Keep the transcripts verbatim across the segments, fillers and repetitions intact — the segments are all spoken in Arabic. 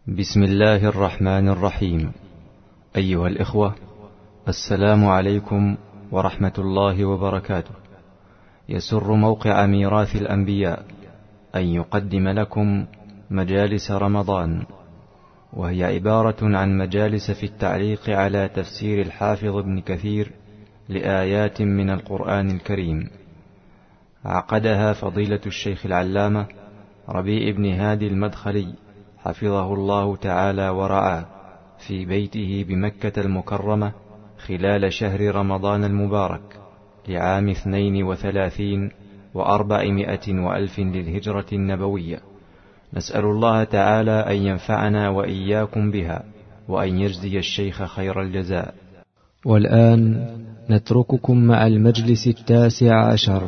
بسم الله الرحمن الرحيم. أيها الإخوة، السلام عليكم ورحمة الله وبركاته. يسر موقع ميراث الأنبياء أن يقدم لكم مجالس رمضان، وهي عبارة عن مجالس في التعليق على تفسير الحافظ ابن كثير لآيات من القرآن الكريم. عقدها فضيلة الشيخ العلامة ربيع بن هادي المدخلي حفظه الله تعالى ورعاه في بيته بمكة المكرمة خلال شهر رمضان المبارك لعام اثنين وثلاثين وأربعمائة وألف للهجرة النبوية. نسأل الله تعالى أن ينفعنا وإياكم بها، وأن يجزي الشيخ خير الجزاء. والآن نترككم مع المجلس التاسع عشر.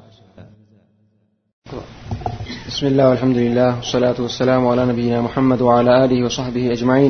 بسم الله والحمد لله والصلاة والسلام على نبينا محمد وعلى آله وصحبه أجمعين.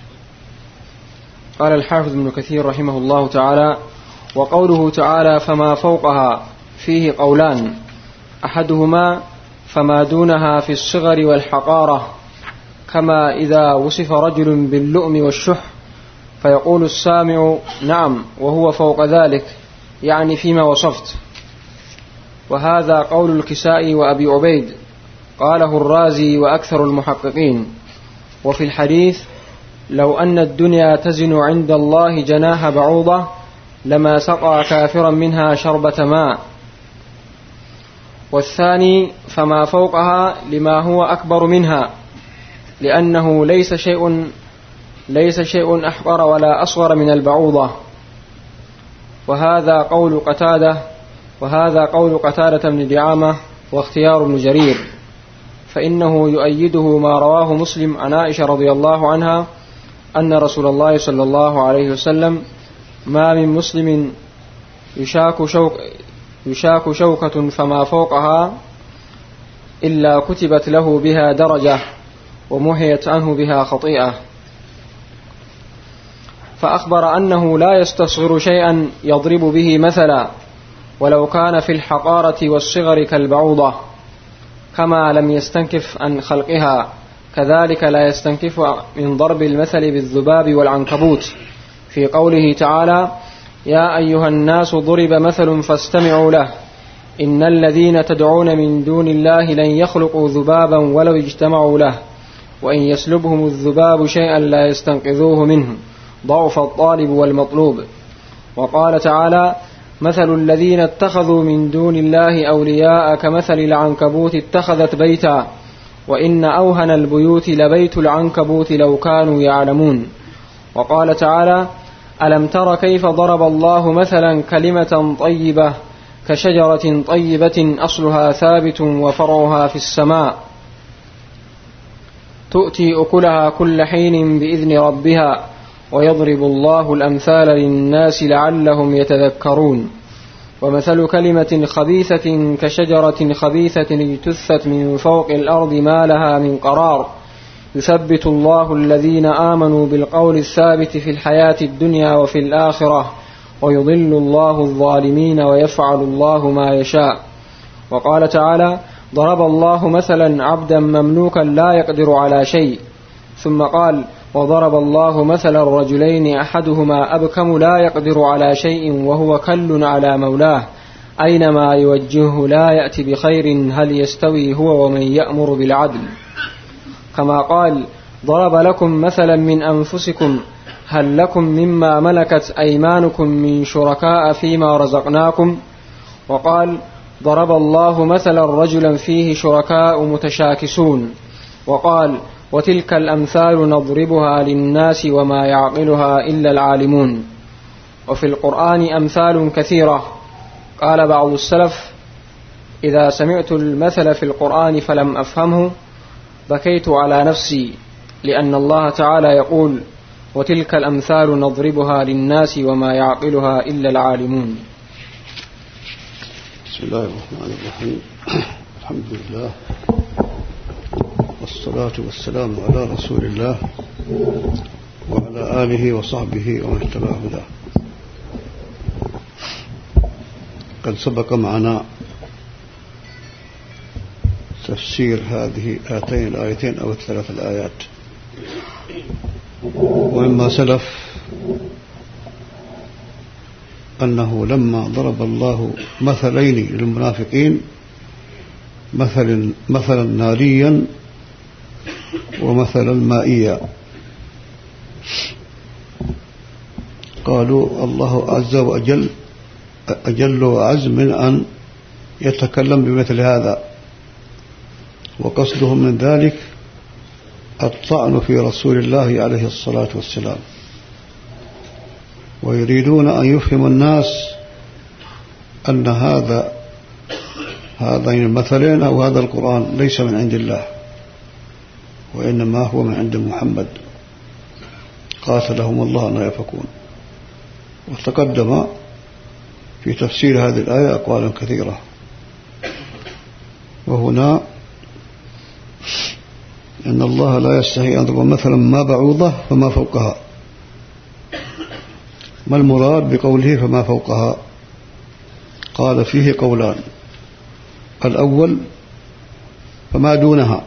قال الحافظ ابن كثير رحمه الله تعالى: وقوله تعالى فما فوقها فيه قولان، أحدهما فما دونها في الصغر والحقارة، كما إذا وصف رجل باللؤم والشح فيقول السامع نعم وهو فوق ذلك، يعني فيما وصفت. وهذا قول الكسائي وأبي عبيد، قاله الرازي وأكثر المحققين. وفي الحديث: لو أن الدنيا تزن عند الله جناح بعوضة لما سقى كافرا منها شربة ماء. والثاني فما فوقها لما هو أكبر منها، لأنه ليس شيء ليس شيء أحقر ولا أصغر من البعوضة. وهذا قول قتادة وهذا قول قتادة بن دعامة واختيار ابن جرير، فإنه يؤيده ما رواه مسلم عن عائشة رضي الله عنها أن رسول الله صلى الله عليه وسلم: ما من مسلم يشاك, شوك يشاك شوكة فما فوقها إلا كتبت له بها درجة ومحيت عنه بها خطيئة. فأخبر أنه لا يستصغر شيئا يضرب به مثلا، ولو كان في الحقارة والصغر كالبعوضة، كما لم يستنكف عن خلقها، كذلك لا يستنكف من ضرب المثل بالذباب والعنكبوت في قوله تعالى: يا أيها الناس ضرب مثل فاستمعوا له، إن الذين تدعون من دون الله لن يخلقوا ذبابا ولو اجتمعوا له، وإن يسلبهم الذباب شيئا لا يستنقذوه منه، ضعف الطالب والمطلوب. وقال تعالى: مثل الذين اتخذوا من دون الله أولياء كمثل العنكبوت اتخذت بيتا، وإن أوهن البيوت لبيت العنكبوت لو كانوا يعلمون. وقال تعالى: ألم تر كيف ضرب الله مثلا كلمة طيبة كشجرة طيبة أصلها ثابت وفرعها في السماء تؤتي أكلها كل حين بإذن ربها، ويضرب الله الأمثال للناس لعلهم يتذكرون. ومثل كلمة خبيثة كشجرة خبيثة اجتثت من فوق الأرض ما لها من قرار، يثبت الله الذين آمنوا بالقول الثابت في الحياة الدنيا وفي الآخرة، ويضل الله الظالمين ويفعل الله ما يشاء. وقال تعالى: ضرب الله مثلا عبدا مملوكا لا يقدر على شيء، ثم قال: وضرب الله مثلا الرجلين أحدهما أبكم لا يقدر على شيء وهو كل على مولاه، أينما يوجهه لا يأتي بخير، هل يستوي هو ومن يأمر بالعدل. كما قال: ضرب لكم مثلا من أنفسكم هل لكم مما ملكت أيمانكم من شركاء فيما رزقناكم. وقال: ضرب الله مثلا رجلا فيه شركاء متشاكسون. وقال: وتلك الأمثال نضربها للناس وما يعقلها إلا العالمون. وفي القرآن أمثال كثيرة. قال بعض السلف: إذا سمعت المثل في القرآن فلم أفهمه بكيت على نفسي، لأن الله تعالى يقول: وتلك الأمثال نضربها للناس وما يعقلها إلا العالمون. بسم الله الرحمن الرحيم. الحمد لله والصلاة والسلام على رسول الله وعلى آله وصحبه ومن اتبع هداه. قد سبق معنا تفسير هذه هاتين الآيتين أو الثلاث الآيات ومما سلف أنه لما ضرب الله مثلين للمنافقين مثل مثلا ناريا ومثلا مائيا، قالوا الله عز وجل أجل وأعز من أن يتكلم بمثل هذا، وقصدهم من ذلك الطعن في رسول الله عليه الصلاة والسلام، ويريدون أن يفهم الناس أن هذا هذين المثلين أو هذا القرآن ليس من عند الله، وإنما هو من عند محمد قاتلهم الله أن يفكون. وتقدم في تفسير هذه الآية أقوالا كثيرة، وهنا إن الله لا يستحي أن يضرب مثلا ما بعوضة فما فوقها. ما المراد بقوله فما فوقها؟ قال فيه قولان: الأول فما دونها،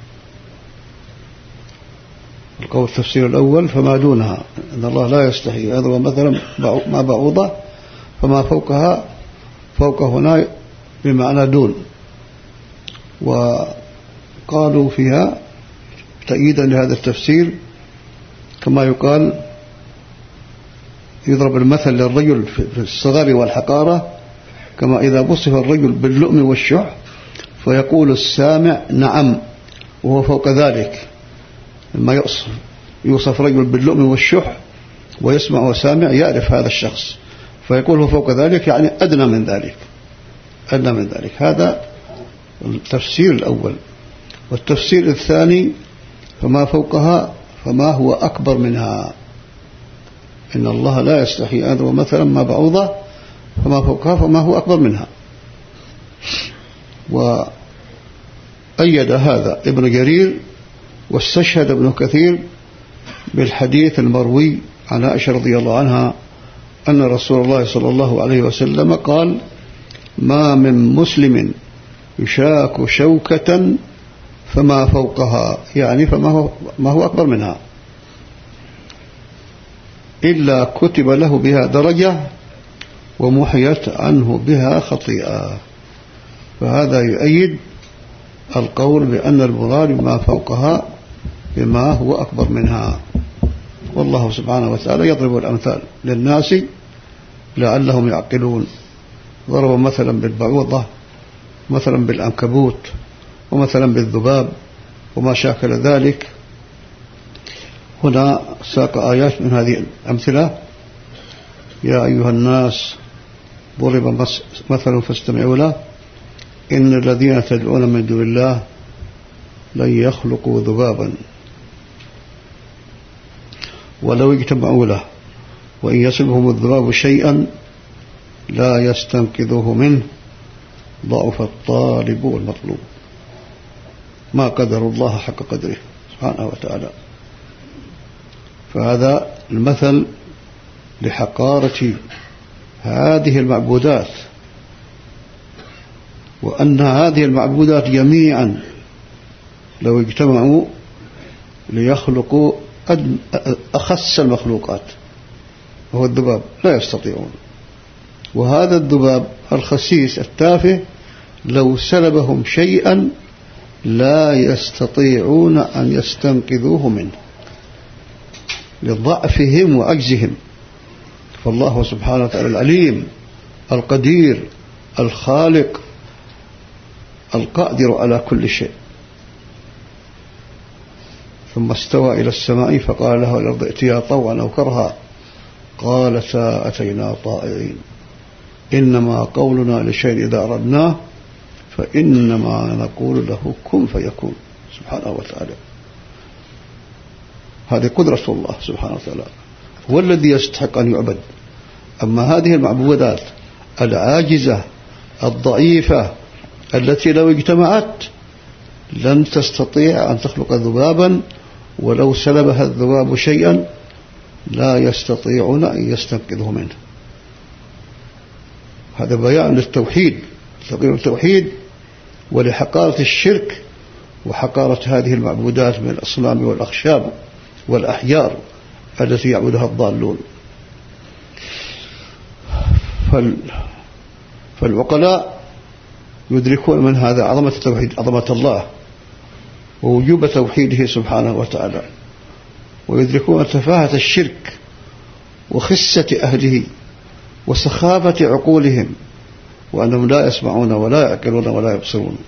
القول التفسير الأول فما دونها، إن الله لا يستحي أن يضرب مثلا ما بعوضة فما فوقها، فوق هنا بمعنى دون. وقالوا فيها تأييدا لهذا التفسير كما يقال يضرب المثل للرجل في الصغر والحقارة، كما إذا وصف الرجل باللؤم والشح فيقول السامع نعم وهو فوق ذلك. لما يوصف يوصف رجل باللؤم والشح ويسمع وسامع يعرف هذا الشخص فيقول هو فوق ذلك، يعني أدنى من ذلك، أدنى من ذلك. هذا التفسير الأول. والتفسير الثاني فما فوقها فما هو أكبر منها، إن الله لا يستحي أن يضرب مثلا ما بعوضة فما فوقها فما هو أكبر منها. وأيد هذا ابن جرير واستشهد ابن كثير بالحديث المروي عن عائشة رضي الله عنها أن رسول الله صلى الله عليه وسلم قال: ما من مسلم يشاك شوكة فما فوقها، يعني فما هو, ما هو أكبر منها، إلا كتب له بها درجة ومحيت عنه بها خطيئة. فهذا يؤيد القول بأن المراد ما فوقها بما هو أكبر منها. والله سبحانه وتعالى يضرب الأمثال للناس لعلهم يعقلون. ضرب مثلا بالبعوضة، مثلا بالعنكبوت، ومثلا بالذباب وما شاكل ذلك. هنا ساق آيات من هذه الأمثلة: يا أيها الناس ضرب مثل فاستمعوا له إن الذين تدعون من دون الله لن يخلقوا ذبابا ولو اجتمعوا له وإن يصبهم الذباب شيئا لا يستنقذوه منه ضعف الطالب والمطلوب. ما قدر الله حق قدره سبحانه وتعالى. فهذا المثل لحقارة هذه المعبودات، وأن هذه المعبودات جميعا لو اجتمعوا ليخلقوا أخس المخلوقات وهو الذباب لا يستطيعون. وهذا الذباب الخسيس التافه لو سلبهم شيئا لا يستطيعون أن يستنقذوه منه لضعفهم وعجزهم. فالله سبحانه وتعالى العليم القدير الخالق القادر على كل شيء. ثم استوى إلى السماء فقال له الأرض ائتيا طوعا أو كرها قالتا أتينا طائعين إنما قولنا لشيء إذا أردناه فإنما نقول له كن فيكون. سبحانه وتعالى هذه قدرة الله سبحانه وتعالى، هو الذي يستحق أن يعبد. أما هذه المعبودات العاجزة الضعيفة التي لو اجتمعت لن تستطيع أن تخلق ذبابا ولو سلبها الذباب شيئا لا يستطيعون أن يستنقذه منه. هذا بيان للتوحيد، تقرير التوحيد ولحقارة الشرك وحقارة هذه المعبودات من الأصنام والأخشاب والأحجار التي يعبدها الضالون. فال فالعقلاء يدركون من هذا عظمة التوحيد، عظمة الله ووجوب توحيده سبحانه وتعالى، ويدركون تفاهة الشرك وخسة أهله وسخافة عقولهم، وأنهم لا يسمعون ولا يعقلون ولا يبصرون.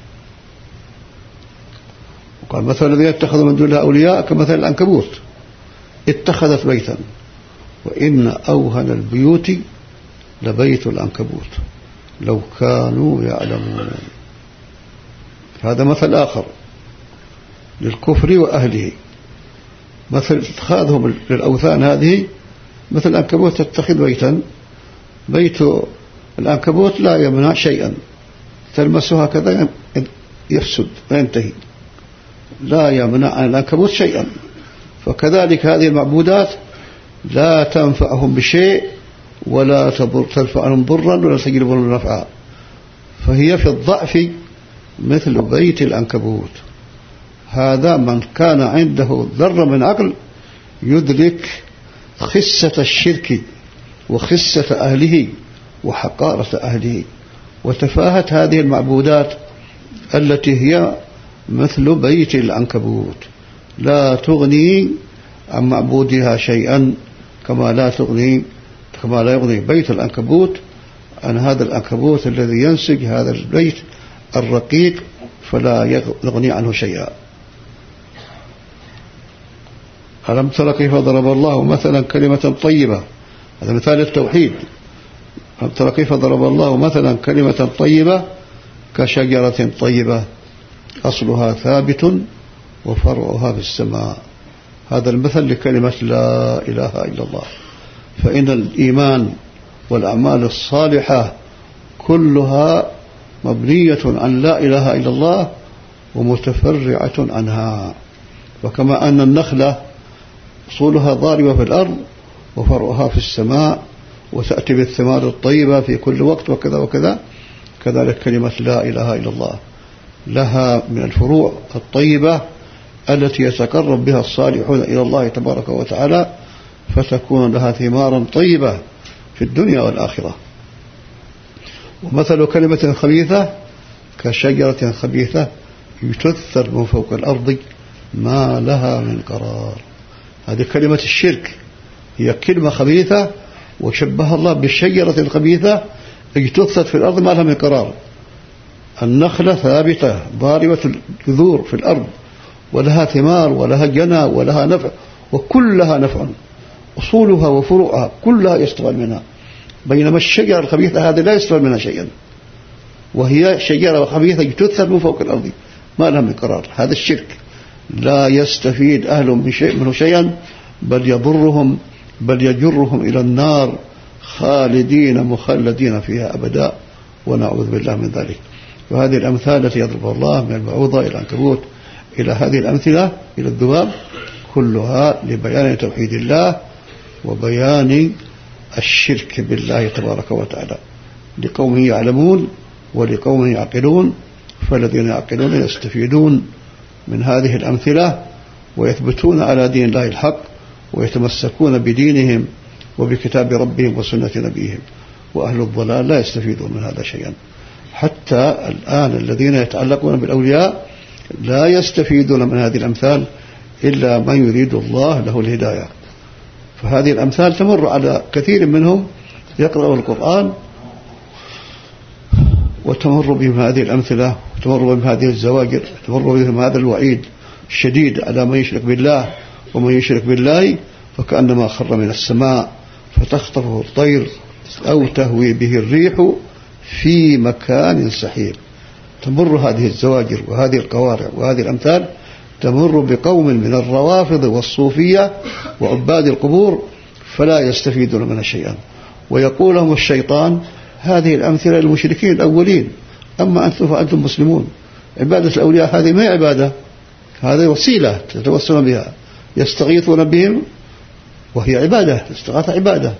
وقال مثل الذين اتخذوا من دونها أولياء كمثل العنكبوت اتخذت بيتا وإن أوهن البيوت لبيت العنكبوت لو كانوا يعلمون. هذا مثل آخر للكفر وأهله. مثل اتخاذهم للأوثان هذه مثل العنكبوت تتخذ بيتا، بيت العنكبوت لا يمنع شيئا، تلمسها كذا يفسد وينتهي، لا يمنع عن العنكبوت شيئا. فكذلك هذه المعبودات لا تنفعهم بشيء ولا ترفع عنهم ضرا ولا تجلب لهم نفعا، فهي في الضعف مثل بيت العنكبوت. هذا من كان عنده ذرة من عقل يدرك خسة الشرك وخسة أهله وحقارة أهله وتفاهة هذه المعبودات التي هي مثل بيت العنكبوت، لا تغني عن معبودها شيئا، كما لا تغني كما لا يغني بيت العنكبوت عن هذا العنكبوت الذي ينسج هذا البيت الرقيق فلا يغني عنه شيئا. ألم تر كيف ضرب الله مثلا كلمة طيبة، هذا مثال التوحيد. ألم تر كيف ضرب الله مثلا كلمة طيبة كشجرة طيبة أصلها ثابت وفرعها في السماء. هذا المثل لكلمة لا إله إلا الله. فإن الإيمان والأعمال الصالحة كلها مبنية عن لا إله إلا الله ومتفرعة عنها. وكما أن النخلة أصولها ضاربة في الأرض وفرعها في السماء وتأتي بالثمار الطيبة في كل وقت وكذا وكذا، كذلك كلمة لا إله إلا الله لها من الفروع الطيبة التي يتقرب بها الصالحون إلى الله تبارك وتعالى، فتكون لها ثمارا طيبة في الدنيا والآخرة. ومثل كلمة خبيثة كشجرة خبيثة يتثر من فوق الأرض ما لها من قرار. هذه كلمة الشرك هي كلمة خبيثة، وشبه الله بالشجرة الخبيثة اجتثت في الأرض ما لها من قرار. النخلة ثابتة ضاربة الجذور في الأرض ولها ثمار ولها جنى ولها نفع وكلها نفع، أصولها وفروعها كلها يستفاد منها، بينما الشجرة الخبيثة هذه لا يستفاد منها شيئا، وهي شجرة خبيثة اجتثت من فوق الأرض ما لها من قرار. هذا الشرك لا يستفيد أهلهم منه شيئا، بل يضرهم بل يجرهم إلى النار خالدين مخلدين فيها أبدا، ونعوذ بالله من ذلك. وهذه الأمثال التي يضرب الله من البعوضة إلى العنكبوت إلى هذه الأمثلة إلى الذباب كلها لبيان توحيد الله وبيان الشرك بالله تبارك وتعالى لقوم يعلمون ولقوم يعقلون. فالذين يعقلون يستفيدون من هذه الأمثلة ويثبتون على دين الله الحق ويتمسكون بدينهم وبكتاب ربهم وسنة نبيهم، وأهل الضلال لا يستفيدون من هذا شيئا. حتى الآن الذين يتعلقون بالأولياء لا يستفيدون من هذه الأمثال إلا من يريد الله له الهداية. فهذه الأمثال تمر على كثير منهم يقرأ القرآن وتمر بهم هذه الأمثلة وتمر بهم هذه الزواجر، تمر بهم هذا الوعيد الشديد على من يشرك بالله. ومن يشرك بالله فكأنما خر من السماء فتخطفه الطير أو تهوي به الريح في مكان سحيق. تمر هذه الزواجر وهذه القوارع وهذه الأمثال تمر بقوم من الروافض والصوفية وعباد القبور فلا يستفيدون منها شيئا، ويقول لهم الشيطان هذه الأمثلة للمشركين الأولين، أما أنتم فأنتم مسلمون. عبادة الأولياء هذه ما عبادة، هذه وسيلة تتوسلون بها، يستغيثون بهم وهي عبادة، استغاثة عبادة،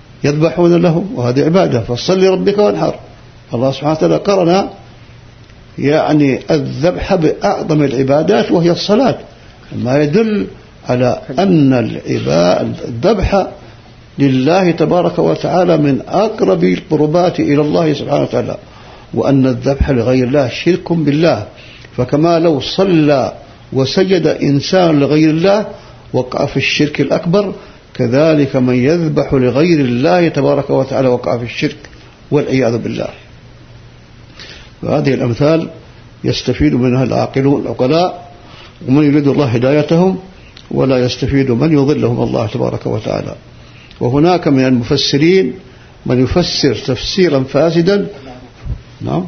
يذبحون لهم وهذه عبادة، فصل لربك وانحر. الله سبحانه وتعالى قرن يعني الذبح بأعظم العبادات وهي الصلاة، ما يدل على أن الذبح لله تبارك وتعالى من أقرب القربات إلى الله سبحانه وتعالى، وأن الذبح لغير الله شرك بالله. فكما لو صلى وسجد إنسان لغير الله وقع في الشرك الأكبر، كذلك من يذبح لغير الله تبارك وتعالى وقع في الشرك والعياذ بالله. وهذه الأمثال يستفيد منها العاقلون العقلاء، ومن يريد الله هدايتهم، ولا يستفيد من يضلهم الله تبارك وتعالى. وهناك من المفسرين من يفسر تفسيرا فاسدا. نعم.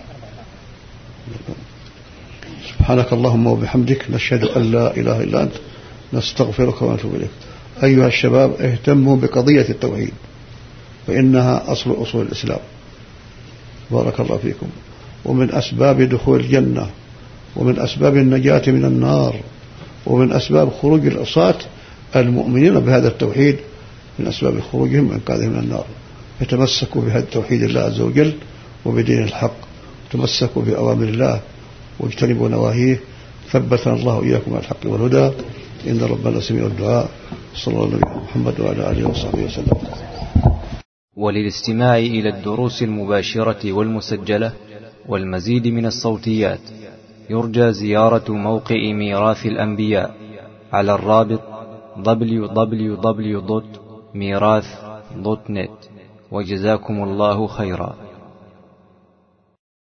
سبحانك اللهم وبحمدك، نشهد أن لا إله إلا أنت، نستغفرك ونتوب إليك. أيها الشباب، اهتموا بقضية التوحيد، فإنها أصل أصول الإسلام. بارك الله فيكم. ومن أسباب دخول الجنة، ومن أسباب النجاة من النار، ومن أسباب خروج العصاة المؤمنين بهذا التوحيد، من أسباب خروجهم وإنقاذهم من النار. يتمسكوا بهذا التوحيد الله عز وجل وبدين الحق، تمسكوا بأوامر الله واجتنبوا نواهيه. ثبتنا الله إياكم على الحق والهدى، إن ربنا سميع الدعاء. صلى الله عليه محمد وعلى آله وصحبه وسلم. وللاستماع إلى الدروس المباشرة والمسجلة والمزيد من الصوتيات يرجى زيارة موقع ميراث الأنبياء على الرابط دبليو دبليو دبليو دوت ميراث دوت نت. وجزاكم الله خيرا.